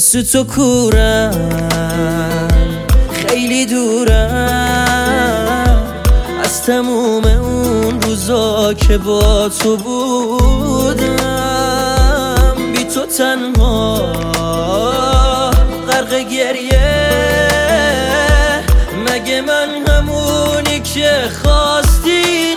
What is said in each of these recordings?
حس تو کورم، خیلی دورم از تموم اون روزا که با تو بودم. بی تو تنها غرق گریه، مگه من همونی که خواستی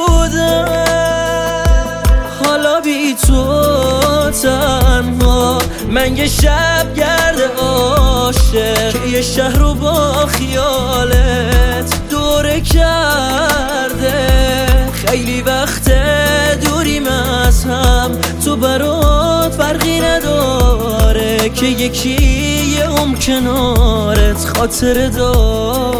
نبودم؟ حالا بی تو تنها من یه شب گرد عاشق که یه شهر رو با خیالت دوره کرده. خیلی وقت دوریم از هم، تو برات فرقی نداره که یکی یه کنارت خاطره داره.